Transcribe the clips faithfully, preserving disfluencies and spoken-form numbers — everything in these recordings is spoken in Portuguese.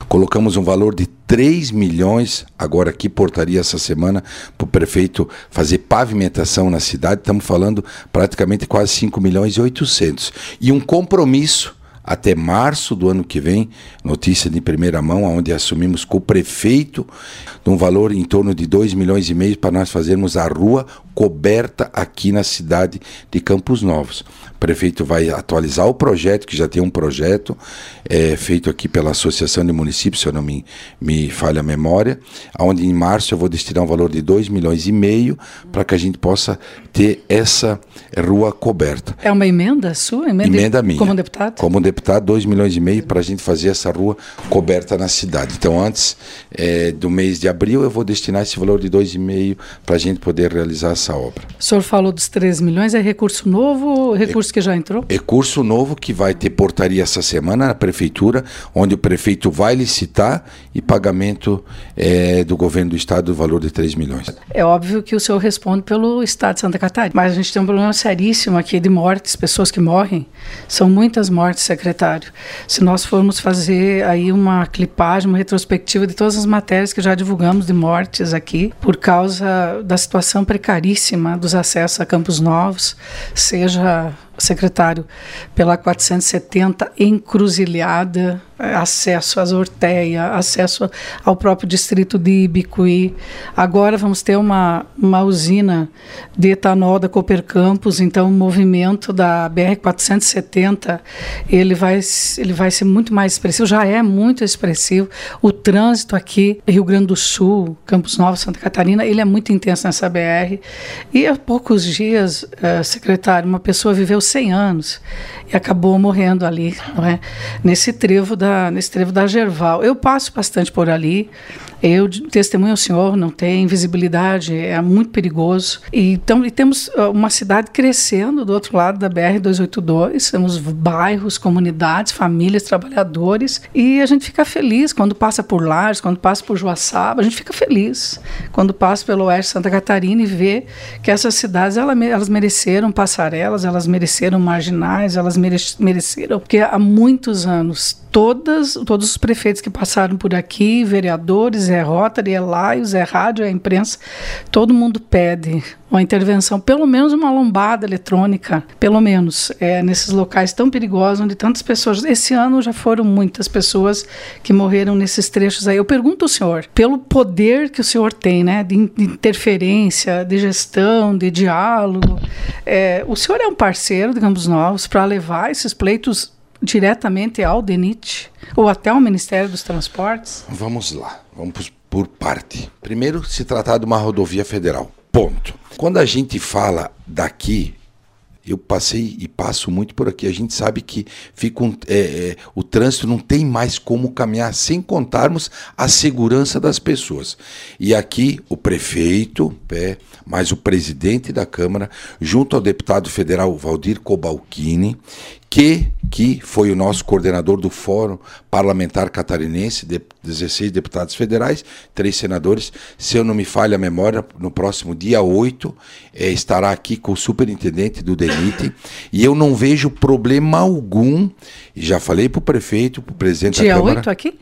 Colocamos um valor de três milhões, agora aqui portaria essa semana, para o prefeito fazer pavimentação na cidade. Estamos falando praticamente quase cinco milhões e oitocentos. E um compromisso até março do ano que vem, notícia de primeira mão, onde assumimos com o prefeito de um valor em torno de dois milhões e meio para nós fazermos a rua coberta aqui na cidade de Campos Novos. O prefeito vai atualizar o projeto, que já tem um projeto é, feito aqui pela Associação de Municípios, se eu não me, me falha a memória, onde em março eu vou destinar um valor de dois milhões e meio para que a gente possa ter essa rua coberta. É uma emenda sua? Emenda, emenda minha. Como deputado? Como deputado, dois milhões e meio para a gente fazer essa rua coberta na cidade. Então, antes é, do mês de abril, eu vou destinar esse valor de dois e meio para a gente poder realizar essa obra. O senhor falou dos três milhões, é recurso novo ou recurso é, que já entrou? Recurso novo que vai ter portaria essa semana na prefeitura, onde o prefeito vai licitar e pagamento é, do governo do estado do valor de três milhões. É óbvio que o senhor responde pelo estado de Santa Catarina, mas a gente tem um problema seríssimo aqui de mortes, pessoas que morrem. São muitas mortes, secretário. Se nós formos fazer aí uma clipagem, uma retrospectiva de todas as matérias que já divulgamos de mortes aqui, por causa da situação precaríssima dos acessos a Campos Novos, seja, secretário, pela quatrocentos e setenta encruzilhada, acesso às Orteia, acesso ao próprio distrito de Ibicuí. Agora vamos ter uma, uma usina de etanol da Cooper Campos, então o movimento da B R quatrocentos e setenta ele vai, ele vai ser muito mais expressivo, já é muito expressivo. O trânsito aqui, Rio Grande do Sul, Campos Novos, Santa Catarina, ele é muito intenso nessa B R. E há poucos dias, uh, secretário, uma pessoa viveu cem anos e acabou morrendo ali, não é? Nesse trevo da, nesse trevo da Gerval. Eu passo bastante por ali, eu testemunho ao senhor, não tem visibilidade, é muito perigoso. E, então, e temos uma cidade crescendo do outro lado da B R duzentos e oitenta e dois, temos bairros, comunidades, famílias, trabalhadores, e a gente fica feliz quando passa por Lages, quando passa por Joaçaba, a gente fica feliz quando passa pelo oeste de Santa Catarina e vê que essas cidades, elas, elas mereceram passarelas, elas mereceram marginais, elas mereceram, porque há muitos anos, todas, todos os prefeitos que passaram por aqui, vereadores, Zé Rotary, é Laio, Zé Rádio, a imprensa, todo mundo pede uma intervenção, pelo menos uma lombada eletrônica, pelo menos, é, nesses locais tão perigosos, onde tantas pessoas, esse ano já foram muitas pessoas que morreram nesses trechos aí. Eu pergunto ao senhor, pelo poder que o senhor tem, né, de, de interferência, de gestão, de diálogo, é, o senhor é um parceiro de Campos Novos para levar esses pleitos diretamente ao DENIT ou até ao Ministério dos Transportes? Vamos lá, vamos por parte. Primeiro, se tratar de uma rodovia federal, ponto. Quando a gente fala daqui, eu passei e passo muito por aqui, a gente sabe que fica um, é, é, o trânsito não tem mais como caminhar sem contarmos a segurança das pessoas. E aqui o prefeito, é, mais o presidente da Câmara, junto ao deputado federal Valdir Cobalcini, que, que foi o nosso coordenador do Fórum Parlamentar Catarinense, de dezesseis deputados federais, três senadores, se eu não me falha a memória, no próximo dia oito, é, estará aqui com o superintendente do DENIT, e eu não vejo problema algum, e já falei para o prefeito, para o presidente dia da Câmara... Dia oito aqui?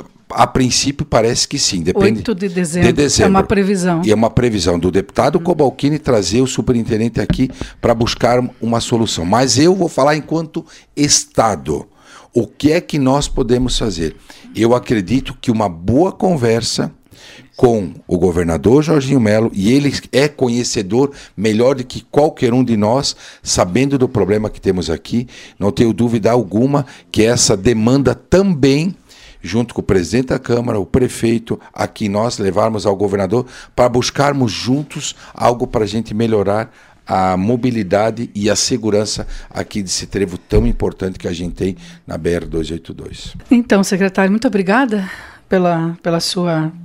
A princípio parece que sim, depende oito de dezembro, de dezembro. É uma previsão. E é uma previsão do deputado hum. Cobalcini trazer o superintendente aqui para buscar uma solução. Mas eu vou falar enquanto Estado. O que é que nós podemos fazer? Eu acredito que uma boa conversa com o governador Jorginho Melo, e ele é conhecedor melhor do que qualquer um de nós, sabendo do problema que temos aqui, não tenho dúvida alguma que essa demanda também, junto com o presidente da Câmara, o prefeito, aqui nós levarmos ao governador para buscarmos juntos algo para a gente melhorar a mobilidade e a segurança aqui desse trevo tão importante que a gente tem na B R duzentos e oitenta e dois. Então, secretário, muito obrigada pela, pela sua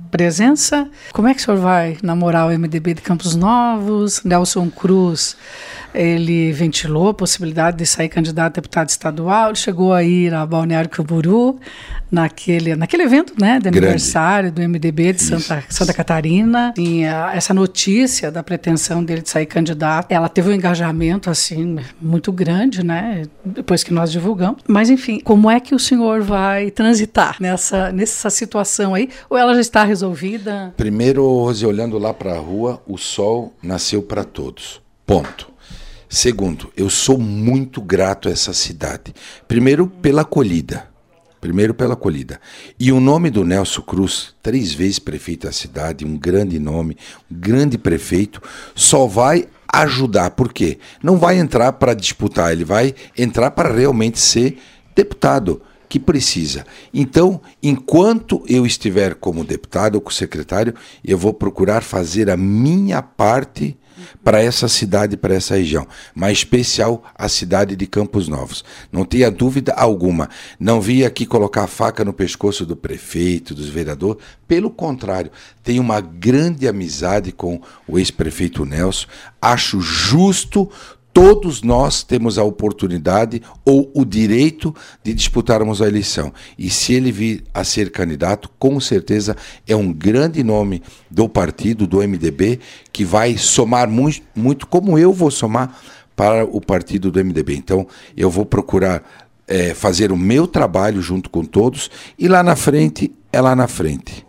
presença. Como é que o senhor vai namorar o M D B de Campos Novos? Nelson Cruz, ele ventilou a possibilidade de sair candidato a deputado estadual, ele chegou a ir a Balneário Camboriú, naquele, naquele evento, né, de Grande. aniversário do M D B de Santa, Santa Catarina. E a, essa notícia da pretensão dele de sair candidato, ela teve um engajamento assim muito grande, né, depois que nós divulgamos. Mas enfim, como é que o senhor vai transitar nessa, nessa situação aí? Ou ela já está resolvida? Primeiro, Rose, olhando lá para a rua, o sol nasceu para todos. Ponto. Segundo, eu sou muito grato a essa cidade. Primeiro, pela acolhida. Primeiro, pela acolhida. E o nome do Nelson Cruz, três vezes prefeito da cidade, um grande nome, um grande prefeito, só vai ajudar. Por quê? Não vai entrar para disputar, ele vai entrar para realmente ser deputado, que precisa. Então, enquanto eu estiver como deputado ou como secretário, eu vou procurar fazer a minha parte para essa cidade, para essa região, mas especial a cidade de Campos Novos. Não tenha dúvida alguma. Não vim aqui colocar a faca no pescoço do prefeito, dos vereadores. Pelo contrário, tenho uma grande amizade com o ex-prefeito Nelson. Acho justo. Todos nós temos a oportunidade ou o direito de disputarmos a eleição. E se ele vir a ser candidato, com certeza é um grande nome do partido, do M D B, que vai somar muito, muito como eu vou somar para o partido do M D B. Então, eu vou procurar é, fazer o meu trabalho junto com todos e lá na frente, é lá na frente.